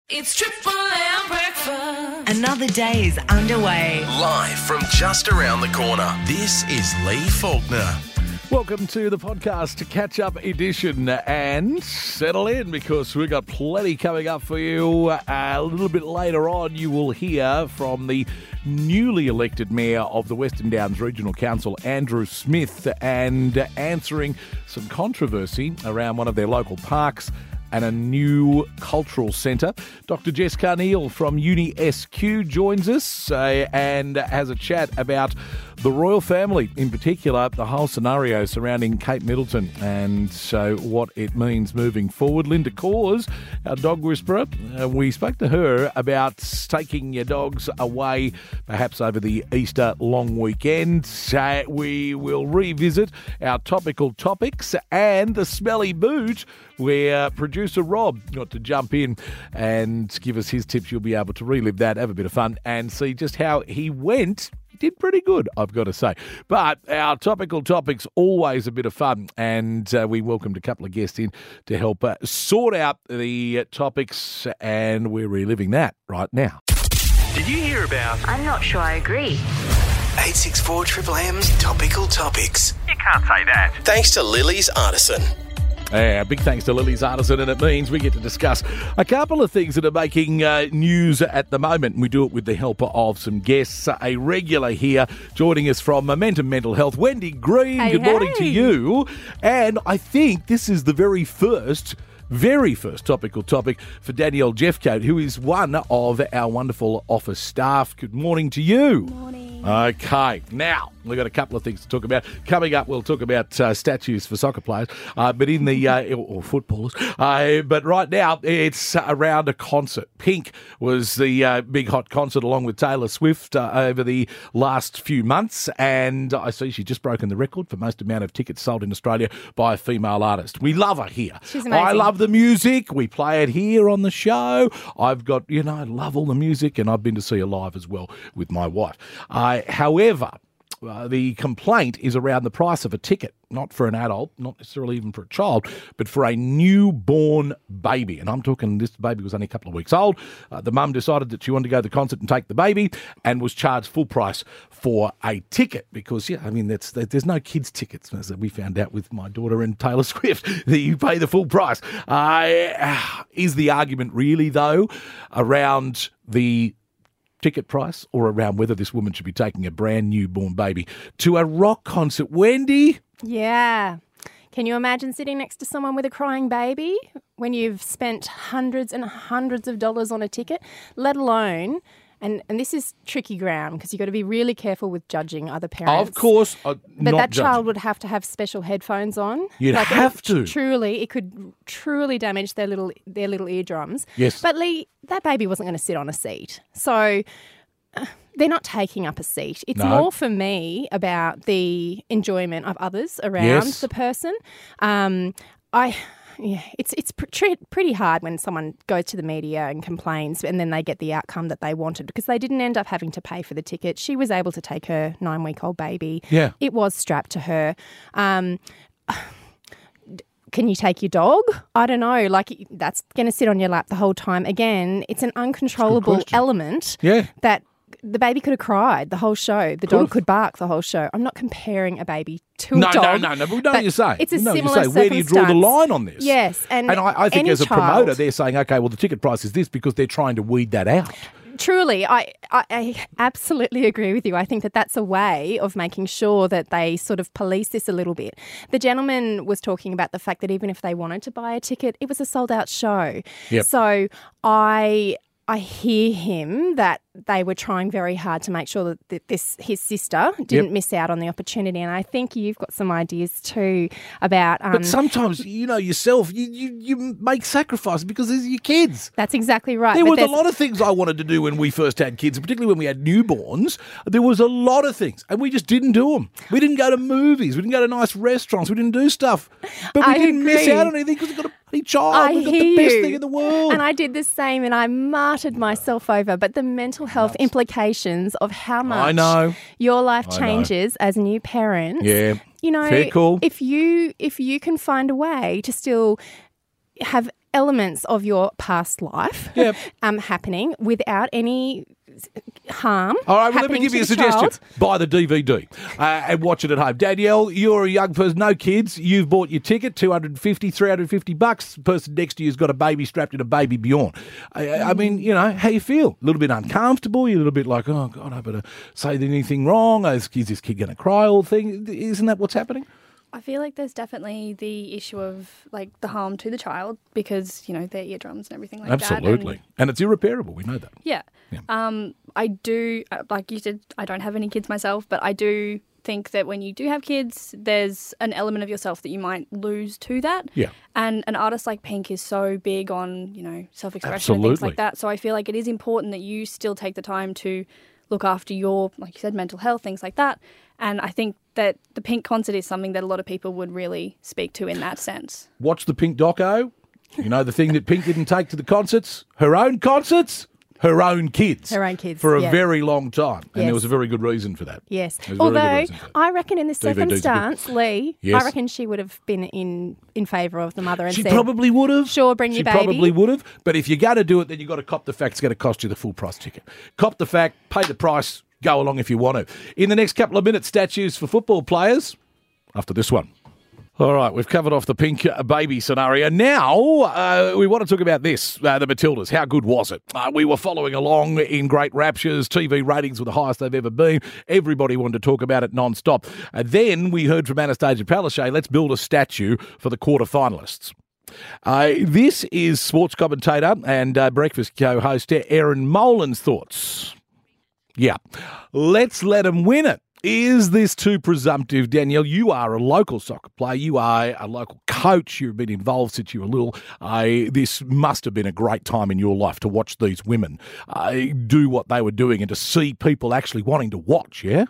It's Triple M breakfast. Another day is underway. Live from just around the corner, this is Lee Faulkner. Welcome to the podcast catch-up edition, and settle in because we've got plenty coming up for you. A little bit later on, you will hear from the newly elected Mayor of the Western Downs Regional Council, Andrew Smith, and answering some controversy around one of their local parks and a new cultural centre. Dr. Jess Carneal from Uni SQ joins us and has a chat about the royal family, in particular, the whole scenario surrounding Kate Middleton and so what it means moving forward. Linda Cause, our dog whisperer, we spoke to her about taking your dogs away perhaps over the Easter long weekend. We will revisit our topical topics and the smelly boot where producer Rob got to jump in and give us his tips. You'll be able to relive that, have a bit of fun and see just how he went. He did pretty good, I've got to say. But our topical topics, always a bit of fun, and we welcomed a couple of guests in to help sort out the topics, and we're reliving that right now. Did you hear about I'm not sure I agree. 864 Triple M's Topical Topics? You can't say that. Thanks to Lily's Artisan. Big thanks to Lily's Artisan, and it means we get to discuss a couple of things that are making news at the moment. We do it with the help of some guests. A regular here joining us from Momentum Mental Health, Wendy Green. Hey, good morning to you. And I think this is the very first topical topic for Danielle Jeffcoat, who is one of our wonderful office staff. Good morning to you. Morning. Okay, now we've got a couple of things to talk about. Coming up, we'll talk about statues for soccer players, but in the or footballers. But right now, it's around a concert. Pink was the big hot concert along with Taylor Swift over the last few months, and I see she's just broken the record for most amount of tickets sold in Australia by a female artist. We love her here. She's amazing. I love the music. We play it here on the show. I've got, I love all the music, and I've been to see her live as well with my wife. However, the complaint is around the price of a ticket, not for an adult, not necessarily even for a child, but for a newborn baby. And I'm talking, this baby was only a couple of weeks old. The mum decided that she wanted to go to the concert and take the baby and was charged full price for a ticket because, there's no kids' tickets, as we found out with my daughter and Taylor Swift, that you pay the full price. Is the argument really, though, around the ticket price or around whether this woman should be taking a brand newborn baby to a rock concert? Wendy? Yeah. Can you imagine sitting next to someone with a crying baby when you've spent hundreds and hundreds of dollars on a ticket, let alone... And this is tricky ground because you've got to be really careful with judging other parents. Of course, but that child would have to have special headphones on. You'd have to. It could truly damage their little eardrums. Yes. But Lee, that baby wasn't going to sit on a seat. So they're not taking up a seat. It's more for me about the enjoyment of others around the person. It's pretty hard when someone goes to the media and complains and then they get the outcome that they wanted because they didn't end up having to pay for the ticket. She was able to take her 9-week-old baby. Yeah. It was strapped to her. Can you take your dog? I don't know. That's going to sit on your lap the whole time. Again, it's an uncontrollable element that the baby could have cried the whole show. The dog could bark the whole show. I'm not comparing a baby to a dog. No. But we know what you're saying. It's a similar circumstance. Where do you draw the line on this? Yes. And I think as a promoter, they're saying, okay, well, the ticket price is this because they're trying to weed that out. Truly, I absolutely agree with you. I think that that's a way of making sure that they sort of police this a little bit. The gentleman was talking about the fact that even if they wanted to buy a ticket, it was a sold-out show. Yep. So I hear him that they were trying very hard to make sure that his sister didn't miss out on the opportunity. And I think you've got some ideas too about... but sometimes, yourself, you make sacrifices because these are your kids. That's exactly right. There was a lot of things I wanted to do when we first had kids, particularly when we had newborns. There was a lot of things, and we just didn't do them. We didn't go to movies. We didn't go to nice restaurants. We didn't do stuff. But we didn't miss out on anything because we've got a bloody child. We've got the best thing in the world. And I did the same, and I martyred myself over. But the mental health implications of how much your life changes as a new parent. Yeah. Fair call. If you can find a way to still have elements of your past life Yep. happening without any harm. All right, well, let me happening give to you a the suggestion. child. Buy the DVD and watch it at home. Danielle, you're a young person, no kids. You've bought your ticket, $250, $350. The person next to you's got a baby strapped in a baby Bjorn. I mean, you know, how you feel? A little bit uncomfortable? You're a little bit like, oh, God, I better say anything wrong? Is this kid going to cry all thing? Isn't that what's happening? I feel like there's definitely the issue of like the harm to the child because, you know, their eardrums and everything like that. Absolutely. And it's irreparable. We know that. Yeah. Yeah. I do, like you said, I don't have any kids myself, but I do think that when you do have kids, there's an element of yourself that you might lose to that. Yeah. And an artist like Pink is so big on, you know, self-expression and things Absolutely. like that. So I feel like it is important that you still take the time to look after your, like you said, mental health, things like that. And I think that the Pink concert is something that a lot of people would really speak to in that sense. Watch the Pink doco. You know the thing that Pink didn't take to the concerts? Her own concerts? Her own kids. Her own kids, For a yeah. very long time. And there Yes. was a very good reason for that. Yes. There's a very good Although reason for that. I reckon in this DVDs are good. circumstance, Lee, Yes. I reckon she would have been in favour of the mother and She said, probably would have. Sure, bring your baby. She probably would have. But if you're going to do it, then you've got to cop the fact it's going to cost you the full price ticket. Cop the fact, pay the price, go along if you want to. In the next couple of minutes, statues for football players after this one. All right, we've covered off the Pink baby scenario. Now, we want to talk about this, the Matildas. How good was it? We were following along in great raptures. TV ratings were the highest they've ever been. Everybody wanted to talk about it non-stop. Then we heard from Anastasia Palaszczuk, let's build a statue for the quarterfinalists. This is sports commentator and breakfast co-host Erin Molan's thoughts. Yeah, let's let them win it. Is this too presumptive, Danielle? You are a local soccer player. You are a local coach. You've been involved since you were little. This must have been a great time in your life to watch these women do what they were doing and to see people actually wanting to watch, yeah?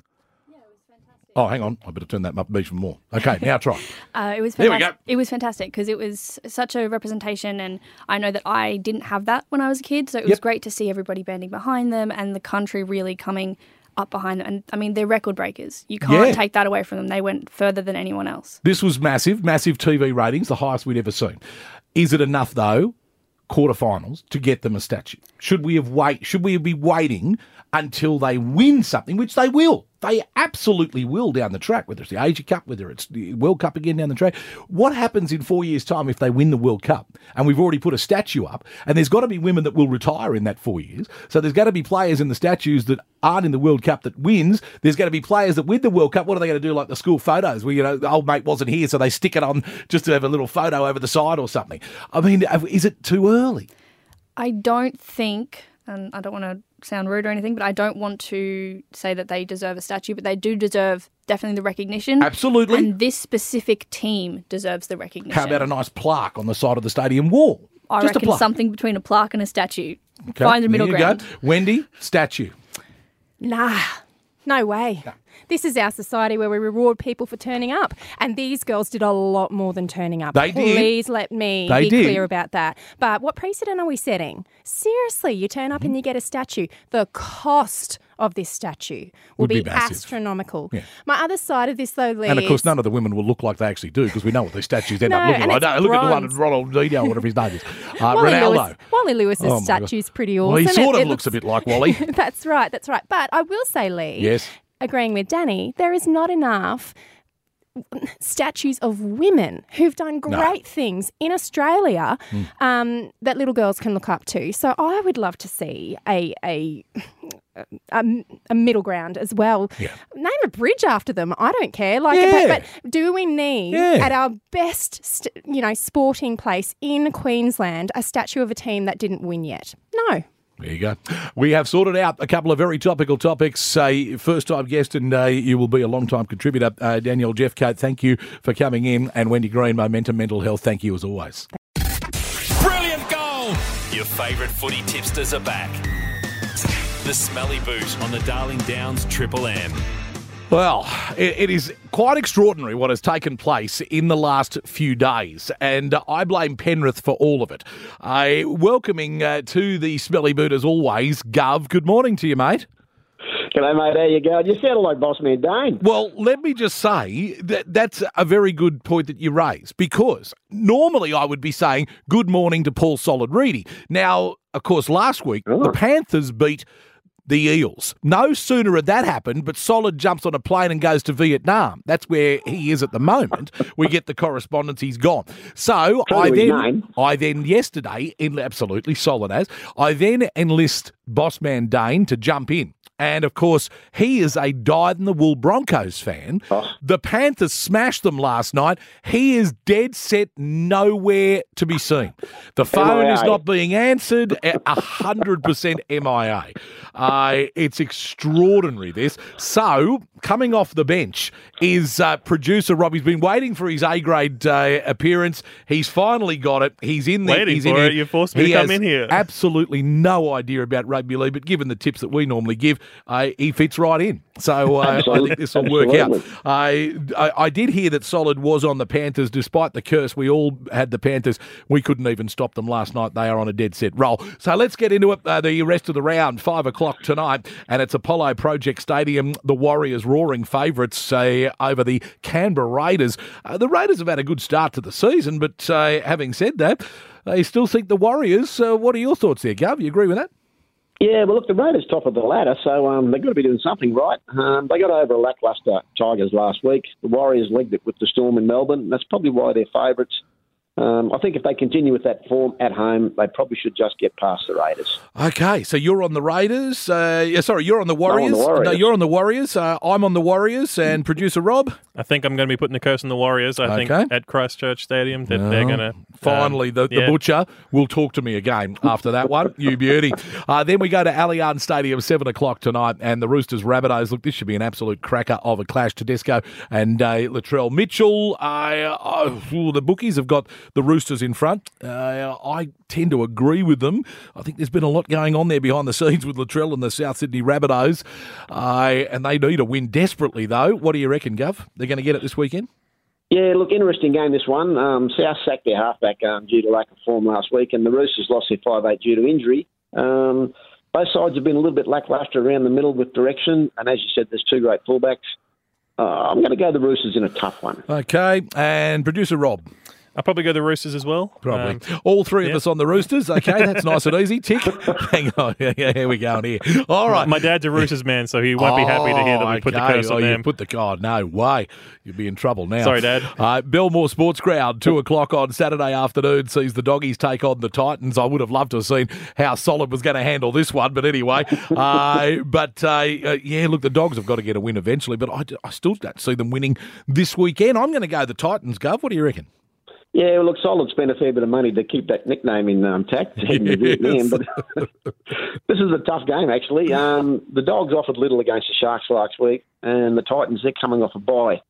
Oh, hang on. I better turn that up even more. Okay, now try. It was There we fantastic. go. It was fantastic because it was such a representation, and I know that I didn't have that when I was a kid, so it was Yep. great to see everybody banding behind them and the country really coming up behind them. And I mean, they're record breakers. You can't Yeah. take that away from them. They went further than anyone else. This was massive TV ratings, the highest we'd ever seen. Is it enough, though, quarterfinals, to get them a statue? Should we be waiting until they win something, which they will? They absolutely will down the track, whether it's the Asia Cup, whether it's the World Cup again down the track. What happens in 4 years' time if they win the World Cup? And we've already put a statue up, and there's got to be women that will retire in that 4 years. So there's got to be players in the statues that aren't in the World Cup that wins. There's going to be players that win the World Cup. What are they going to do, like the school photos where, you know, the old mate wasn't here, so they stick it on just to have a little photo over the side or something? I mean, is it too early? I don't think, and I don't want to sound rude or anything, but I don't want to say that they deserve a statue, but they do deserve definitely the recognition. Absolutely. And this specific team deserves the recognition. How about a nice plaque on the side of the stadium wall? I Just a reckon plaque. something between a plaque and a statue. Okay, Find the middle there you ground. go. Wendy, statue. Nah, no way. This is our society where we reward people for turning up. And these girls did a lot more than turning up. They did. Please let me They be did. clear about that. But what precedent are we setting? Seriously, you turn up and you get a statue. The cost of this statue will Would be be massive. astronomical. Yeah. My other side of this, though, Lee, And of course, is- none of the women will look like they actually do because we know what these statues end up No, looking and like. it's No, look at the one bronze. of Ronaldinho, whatever his name is. Wally Ronaldo. Lewis's Oh, my God. statue's pretty awesome. Well, he sort It of looks a bit like Wally. That's right, that's right. But I will say, Lee, Yes. agreeing with Danny, there is not enough statues of women who've done great things in Australia that little girls can look up to. So I would love to see a middle ground as well. Yeah. Name a bridge after them. I don't care. Like, Yeah. but do we need Yeah. at our best, sporting place in Queensland a statue of a team that didn't win yet? No. There you go. We have sorted out a couple of very topical topics. First-time guest and you will be a long-time contributor. Danielle Jeffcoat, thank you for coming in. And Wendy Green, Momentum Mental Health, thank you as always. Brilliant goal! Your favourite footy tipsters are back. The Smelly Boot on the Darling Downs Triple M. Well, it is quite extraordinary what has taken place in the last few days, and I blame Penrith for all of it. Welcoming to the Smelly Boot as always, Gov. Good morning to you, mate. G'day, mate. How you going? You sound like Boss Man Dane. Well, let me just say that's a very good point that you raise, because normally I would be saying good morning to Paul Solid Reedy. Now, of course, last week the Panthers beat the Eels. No sooner had that happened, but Solid jumps on a plane and goes to Vietnam. That's where he is at the moment. We get the correspondence, he's gone. So I then yesterday, absolutely Solid as, I then enlist Bossman Dane to jump in. And, of course, he is a dyed-in-the-wool Broncos fan. Oh. The Panthers smashed them last night. He is dead set nowhere to be seen. The phone is not being answered, 100% MIA. It's extraordinary, this. So, coming off the bench is producer Rob. He's been waiting for his A-grade appearance. He's finally got it. He's in there. Waiting for it. You forced me to come in here. Absolutely no idea about rugby league, but given the tips that we normally give, he fits right in. So I think this will work out. I did hear that Solid was on the Panthers, despite the curse. We all had the Panthers. We couldn't even stop them last night. They are on a dead set roll. So let's get into it. The rest of the round, 5 o'clock tonight, and it's Apollo Project Stadium. The Warriors roaring favourites over the Canberra Raiders. The Raiders have had a good start to the season, but having said that, they still think the Warriors. What are your thoughts there, Gav? You agree with that? Yeah, well, look, the Raiders top of the ladder, so they've got to be doing something right. They got over a lacklustre Tigers last week. The Warriors legged it with the Storm in Melbourne. That's probably why they're favourites. I think if they continue with that form at home, they probably should just get past the Raiders. Okay, so you're on the Raiders. You're on the Warriors. No, you're on the Warriors. I'm on the Warriors. And producer Rob? I think I'm going to be putting the curse on the Warriors. I think at Christchurch Stadium that they're going to... Finally, the butcher will talk to me again after that one. You beauty. Then we go to Allianz Stadium, 7 o'clock tonight, and the Roosters Rabbitohs. Look, this should be an absolute cracker of a clash. Tedesco and Latrell Mitchell. The bookies have got the Roosters in front. I tend to agree with them. I think there's been a lot going on there behind the scenes with Latrell and the South Sydney Rabbitohs, and they need a win desperately, though. What do you reckon, Gov? They're going to get it this weekend? Yeah, look, interesting game, this one. South sacked their halfback due to lack of form last week, and the Roosters lost their 5'8" due to injury. Both sides have been a little bit lacklustre around the middle with direction, and as you said, there's two great fullbacks. I'm going to go the Roosters in a tough one. Okay, and producer Rob? I'll probably go the Roosters as well. Probably. All three of us on the Roosters. Okay, that's nice and easy. Tick. Hang on. Yeah, here we go here. All right. My dad's a Roosters man, so he won't be happy to hear that we put the curse on them. No way. You'll be in trouble now. Sorry, Dad. Belmore Sports Ground, 2 o'clock on Saturday afternoon, sees the Doggies take on the Titans. I would have loved to have seen how Solid was going to handle this one, but anyway. Look, the Dogs have got to get a win eventually, but I still don't see them winning this weekend. I'm going to go the Titans, Gov. What do you reckon? Yeah, well, look, Solid spent a fair bit of money to keep that nickname intact, heading to Vietnam, but this is a tough game, actually. The Dogs offered little against the Sharks last week, and the Titans, they're coming off a bye.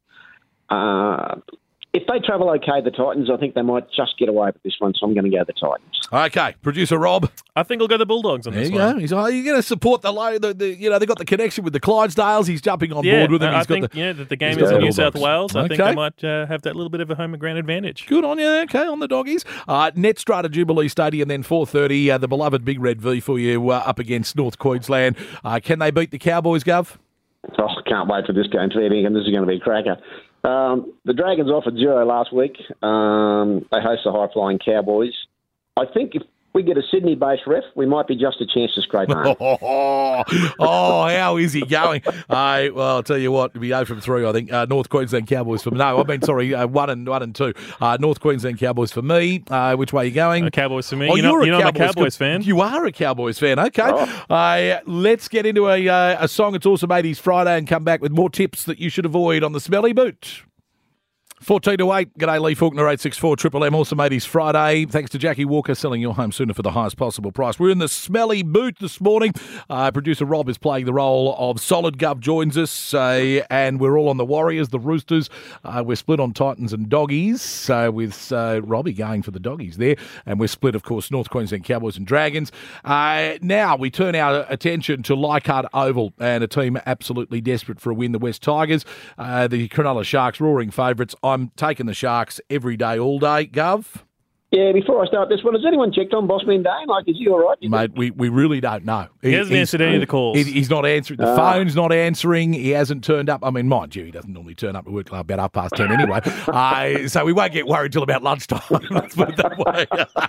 If they travel okay, the Titans, I think they might just get away with this one, so I'm going to go the Titans. Okay, producer Rob. I think I'll go the Bulldogs on this one. He's you're going to support they've got the connection with the Clydesdales. He's jumping on board with them. I think that the game is in New South Wales. I think they might have that little bit of a home ground advantage. Good on you. Okay, on the Doggies. Netstrata Jubilee Stadium, then 4:30. The beloved Big Red V for you up against North Queensland. Can they beat the Cowboys, Gov? Oh, I can't wait for this game, Teddy, and this is going to be a cracker. The Dragons offered 0 last week. They host the high-flying Cowboys. I think if we get a Sydney-based ref, we might be just a chance to scrape home. How is he going? Well, I'll tell you what, it'll be 0 from 3, I think. North Queensland Cowboys for me. No, 1 and 2. North Queensland Cowboys for me. Which way are you going? Cowboys for me. You're not a Cowboys fan. You are a Cowboys fan. Okay. Oh. Let's get into a song. It's Awesome 80s Friday and come back with more tips that you should avoid on the Smelly Boot. 14 to 8. G'day, Lee Faulkner, 864 Triple M. Awesome 80s Friday. Thanks to Jackie Walker, selling your home sooner for the highest possible price. We're in the Smelly Boot this morning. Producer Rob is playing the role of Solid. Gov joins us, and we're all on the Warriors, the Roosters. We're split on Titans and Doggies, with Robbie going for the Doggies there. And we're split, of course, North Queensland Cowboys and Dragons. Now we turn our attention to Leichhardt Oval and a team absolutely desperate for a win, the West Tigers. The Cronulla Sharks, roaring favourites. I'm taking the Sharks every day, all day. Gov? Yeah, before I start this one, has anyone checked on Bossman Dane? Like, is he all right? Mate, we really don't know. He hasn't answered any of the calls. He's not answering. The phone's not answering. He hasn't turned up. I mean, mind you, he doesn't normally turn up at work till about 10:30 anyway. So we won't get worried till about lunchtime. Let's put it that way.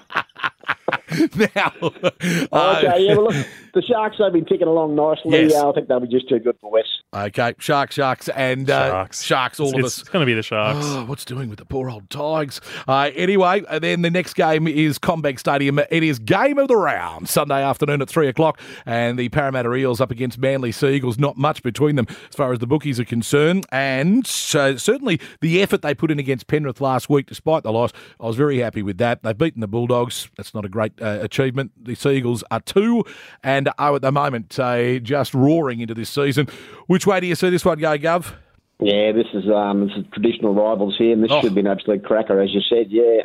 Now, okay, yeah, well, look, the Sharks, they've been ticking along nicely. Yes. I think they'll be just too good for West. Okay, Sharks, and Sharks, all of us. It's going to be the Sharks. Oh, what's doing with the poor old Tigers? Anyway, then the next game is CommBank Stadium. It is game of the round, Sunday afternoon at 3:00, and the Parramatta Eels up against Manly Seagulls. Not much between them as far as the bookies are concerned, and certainly the effort they put in against Penrith last week, despite the loss, I was very happy with that. They've beaten the Bulldogs. That's not a great achievement. The Seagulls are 2 and are at the moment just roaring into this season. Which way do you see this one go, Gov? Yeah, this is traditional rivals here, and this should be an absolute cracker, as you said. Yeah,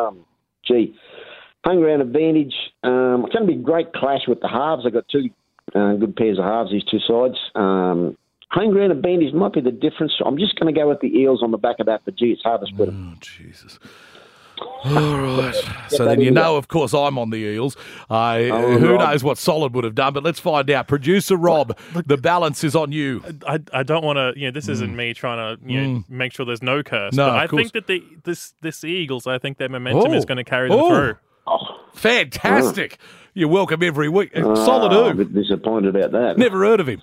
home ground advantage. It's going to be a great clash with the halves. They've got two good pairs of halves, these two sides. Home ground advantage might be the difference. I'm just going to go with the Eels on the back of that, but gee, it's hard to split them. Oh, Jesus. All right. So then you know, of course, I'm on the Eels. Who knows what Solid would have done, but let's find out. Producer Rob, the balance is on you. I don't want to, this isn't me trying to make sure there's no curse. No, but I think that this Eagles, I think their momentum is going to carry them through. Oh, fantastic. You're welcome every week. Solid who? I'm a bit disappointed about that. Never heard of him.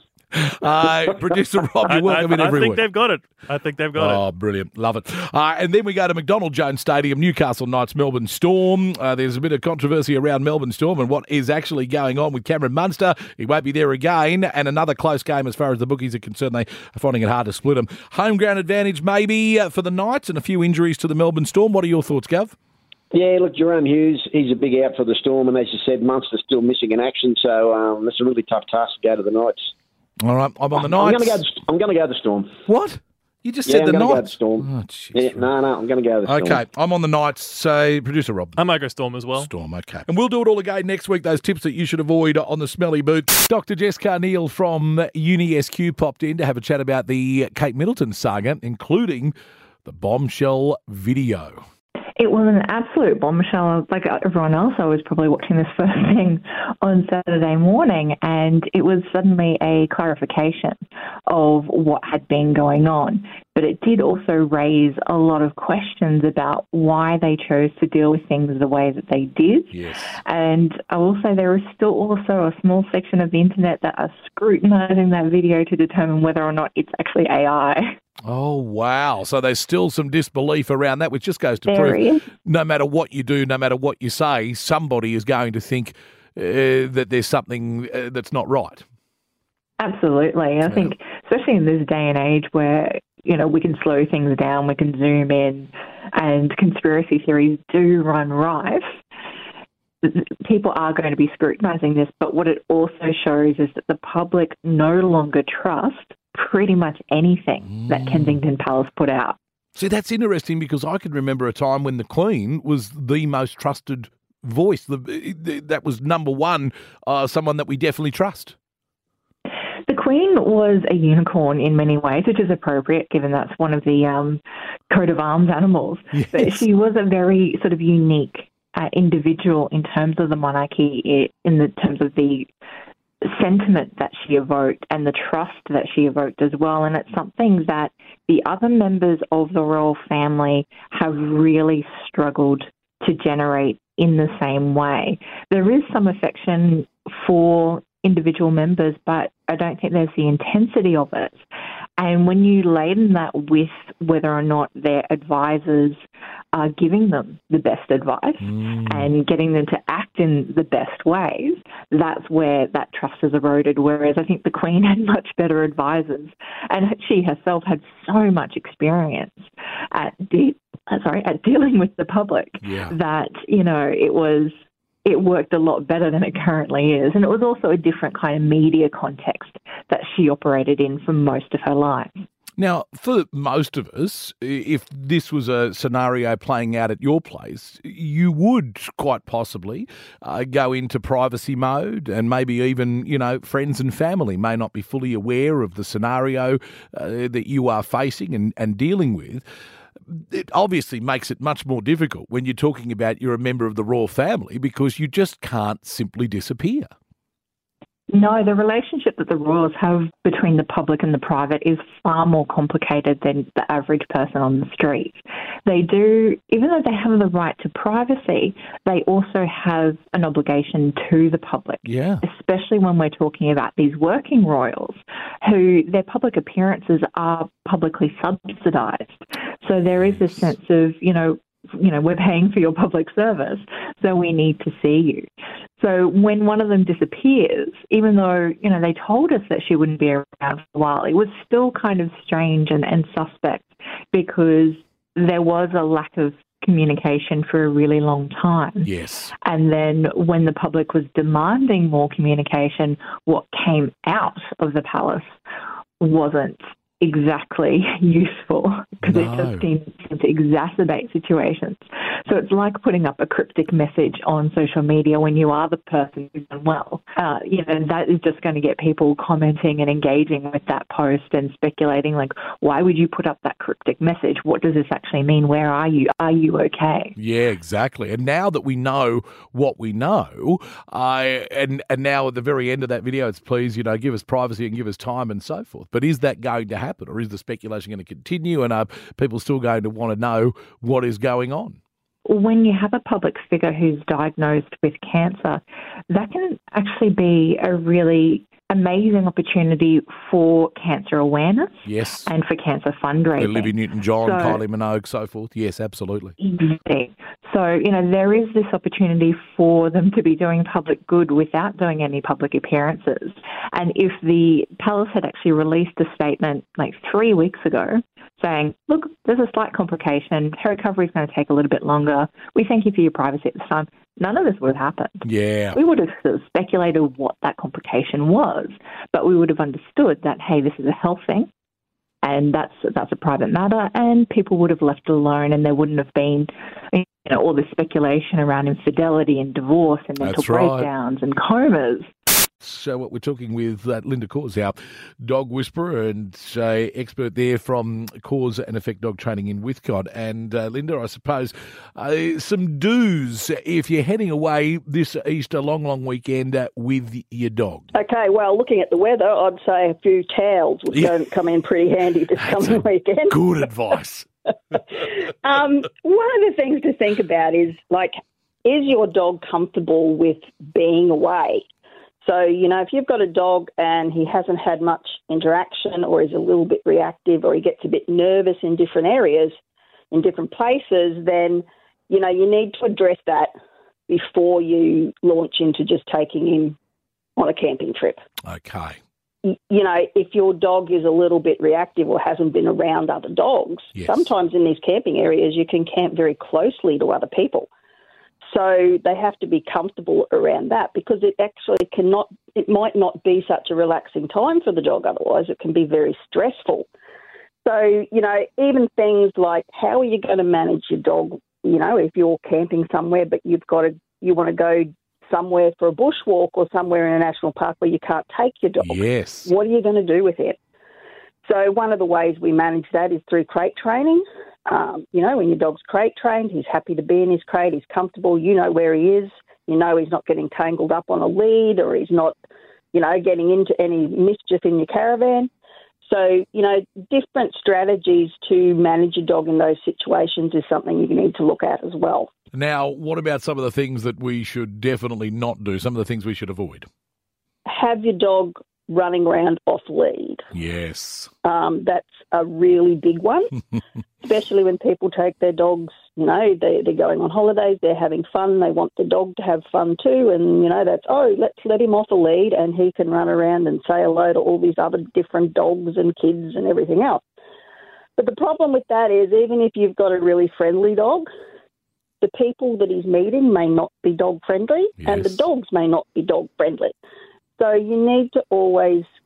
Producer Rob, you're welcome in every week. I think they've got it. Oh, brilliant. Love it. And then we go to McDonald Jones Stadium, Newcastle Knights, Melbourne Storm. There's a bit of controversy around Melbourne Storm and what is actually going on with Cameron Munster. He won't be there again. And another close game as far as the bookies are concerned. They are finding it hard to split them. Home ground advantage maybe for the Knights and a few injuries to the Melbourne Storm. What are your thoughts, Gov? Yeah, look, Jerome Hughes, he's a big out for the Storm. And as you said, Munster's still missing in action. So it's a really tough task to go to the Knights. All right, I'm on the Knights. I'm going to go the Storm. What? You just said the Knights? I'm going to go the Storm. Oh, jeez. Yeah, no, I'm going to go the Storm. Okay, I'm on the Knights. So, Producer Rob. I might go Storm as well. Storm, okay. And we'll do it all again next week, those tips that you should avoid on the smelly boot. Dr. Jess Carneal from UniSQ popped in to have a chat about the Kate Middleton saga, including the bombshell video. It was an absolute bombshell. Like everyone else, I was probably watching this first thing on Saturday morning, and it was suddenly a clarification of what had been going on. But it did also raise a lot of questions about why they chose to deal with things the way that they did. Yes. And I will say there is still also a small section of the internet that are scrutinising that video to determine whether or not it's actually AI. Oh, wow. So there's still some disbelief around that, which just goes to prove no matter what you do, no matter what you say, somebody is going to think that there's something that's not right. Absolutely. I think, especially in this day and age where, we can slow things down, we can zoom in, and conspiracy theories do run rife, people are going to be scrutinising this. But what it also shows is that the public no longer trust pretty much anything that Kensington Palace put out. See, that's interesting because I can remember a time when the Queen was the most trusted voice. That was number one, someone that we definitely trust. The Queen was a unicorn in many ways, which is appropriate given that's one of the coat of arms animals. Yes. But she was a very sort of unique individual in terms of the monarchy, in the terms of the sentiment that she evoked and the trust that she evoked as well. And it's something that the other members of the royal family have really struggled to generate in the same way. There is some affection for individual members, but I don't think there's the intensity of it. And when you laden that with whether or not their advisors are giving them the best advice and getting them to act in the best ways, that's where that trust is eroded. Whereas I think the Queen had much better advisors, and she herself had so much experience at dealing with the public that, it worked a lot better than it currently is. And it was also a different kind of media context that she operated in for most of her life. Now, for most of us, if this was a scenario playing out at your place, you would quite possibly go into privacy mode, and maybe even, friends and family may not be fully aware of the scenario that you are facing and dealing with. it obviously makes it much more difficult when you're talking about you're a member of the royal family because you just can't simply disappear. No, the relationship that the royals have between the public and the private is far more complicated than the average person on the street. They do, even though they have the right to privacy, they also have an obligation to the public. Yeah. Especially when we're talking about these working royals who their public appearances are publicly subsidised. So there is this sense of, we're paying for your public service, so we need to see you. So when one of them disappears, even though, they told us that she wouldn't be around for a while, it was still kind of strange and suspect because there was a lack of communication for a really long time. Yes. And then when the public was demanding more communication, what came out of the palace wasn't exactly useful because it just seems to exacerbate situations. So it's like putting up a cryptic message on social media when you are the person who's done well. That is just going to get people commenting and engaging with that post and speculating like, why would you put up that cryptic message? What does this actually mean? Where are you? Are you okay? Yeah, exactly. And now that we know what we know, and now at the very end of that video, it's please, give us privacy and give us time and so forth. But is that going to happen, or is the speculation going to continue, and are people still going to want to know what is going on? When you have a public figure who's diagnosed with cancer, that can actually be a really amazing opportunity for cancer awareness. Yes. And for cancer fundraising. Olivia Newton-John, Kylie Minogue, so forth. Yes, absolutely. Exactly. So, there is this opportunity for them to be doing public good without doing any public appearances. And if the palace had actually released a statement like 3 weeks ago saying, look, there's a slight complication, her recovery is going to take a little bit longer, we thank you for your privacy at this time, none of this would have happened. Yeah. We would have sort of speculated what that complication was, but we would have understood that, hey, this is a health thing, and that's a private matter, and people would have left it alone, and there wouldn't have been all this speculation around infidelity and divorce and mental breakdowns and comas. So what we're talking with Linda Cause, our dog whisperer and expert there from Cause and Effect Dog Training in Whitcott. And Linda, I suppose some do's if you're heading away this Easter long weekend with your dog. Okay, well, looking at the weather, I'd say a few towels would come in pretty handy this coming weekend. Good advice. One of the things to think about is, is your dog comfortable with being away? So, if you've got a dog and he hasn't had much interaction or is a little bit reactive or he gets a bit nervous in different areas, in different places, then, you need to address that before you launch into just taking him on a camping trip. Okay. If your dog is a little bit reactive or hasn't been around other dogs, sometimes in these camping areas you can camp very closely to other people. So they have to be comfortable around that because it might not be such a relaxing time for the dog. Otherwise, it can be very stressful. So, even things like how are you going to manage your dog, if you're camping somewhere but you want to go somewhere for a bushwalk or somewhere in a national park where you can't take your dog. Yes. What are you going to do with it? So one of the ways we manage that is through crate training. When your dog's crate trained, he's happy to be in his crate, he's comfortable, where he is, he's not getting tangled up on a lead or he's not, getting into any mischief in your caravan. So, different strategies to manage your dog in those situations is something you need to look at as well. Now, what about some of the things that we should definitely not do, some of the things we should avoid? Have your dog running around off lead. Yes. That's a really big one, especially when people take their dogs, they're going on holidays, they're having fun, they want the dog to have fun too, and, let's let him off a lead and he can run around and say hello to all these other different dogs and kids and everything else. But the problem with that is even if you've got a really friendly dog, the people that he's meeting may not be dog friendly and the dogs may not be dog friendly. So you need to always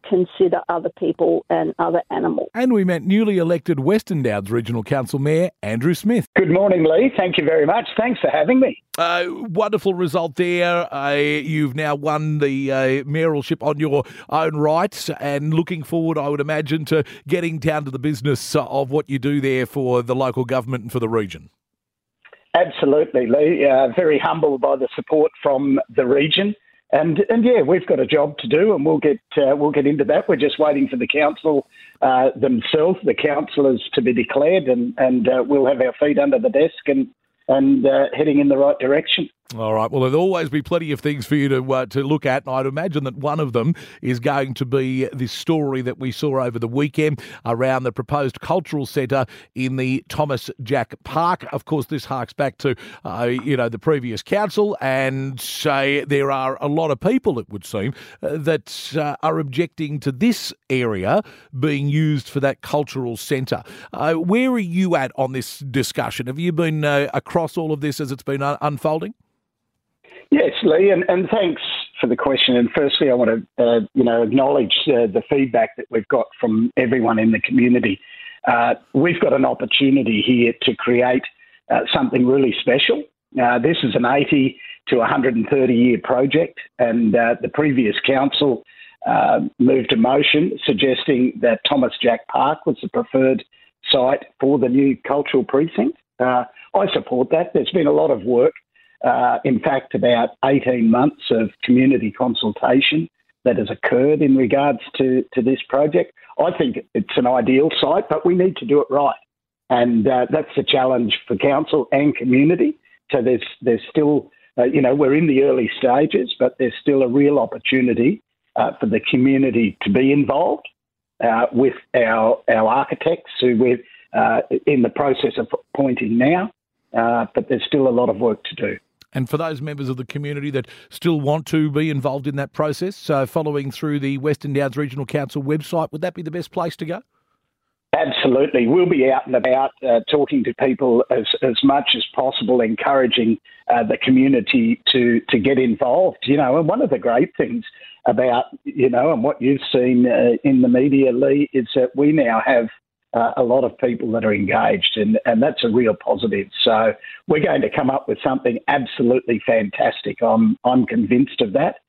consider other people and other animals. And we met newly elected Western Downs Regional Council Mayor Andrew Smith. Good morning, Lee. Thank you very much. Thanks for having me. Wonderful result there. You've now won the mayoralship on your own right, and looking forward, I would imagine, to getting down to the business of what you do there for the local government and for the region. Absolutely, Lee. Very humbled by the support from the region. And yeah, we've got a job to do, and we'll get into that. We're just waiting for the council themselves, the councillors, to be declared, and we'll have our feet under the desk and heading in the right direction. All right. Well, there'll always be plenty of things for you to look at, and I'd imagine that one of them is going to be this story that we saw over the weekend around the proposed cultural centre in the Thomas Jack Park. Of course, this harks back to the previous council, and there are a lot of people, it would seem, that are objecting to this area being used for that cultural centre. Where are you at on this discussion? Have you been across all of this as it's been unfolding? Yes, Lee, and thanks for the question. And firstly, I want to, acknowledge the feedback that we've got from everyone in the community. We've got an opportunity here to create something really special. This is an 80 to 130-year project, and the previous council moved a motion suggesting that Thomas Jack Park was the preferred site for the new cultural precinct. I support that. There's been a lot of work. In fact, about 18 months of community consultation that has occurred in regards to this project. I think it's an ideal site, but we need to do it right. And that's the challenge for council and community. So there's still, we're in the early stages, but there's still a real opportunity for the community to be involved with our architects, who we're in the process of appointing now. But there's still a lot of work to do. And for those members of the community that still want to be involved in that process, following through the Western Downs Regional Council website, would that be the best place to go? Absolutely. We'll be out and about talking to people as much as possible, encouraging the community to get involved. And one of the great things about, and what you've seen in the media, Lee, is that we now have a lot of people that are engaged, and that's a real positive. So we're going to come up with something absolutely fantastic. I'm convinced of that.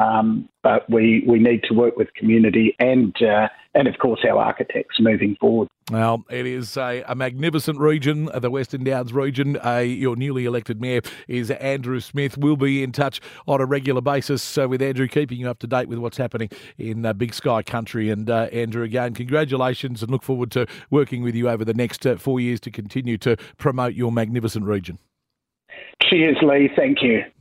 But we need to work with community and of course our architects moving forward. Well, it is a magnificent region, the Western Downs region. Your newly elected mayor is Andrew Smith. We'll be in touch on a regular basis with Andrew, keeping you up to date with what's happening in Big Sky Country. And Andrew, again, congratulations, and look forward to working with you over the next 4 years to continue to promote your magnificent region. Cheers, Lee. Thank you.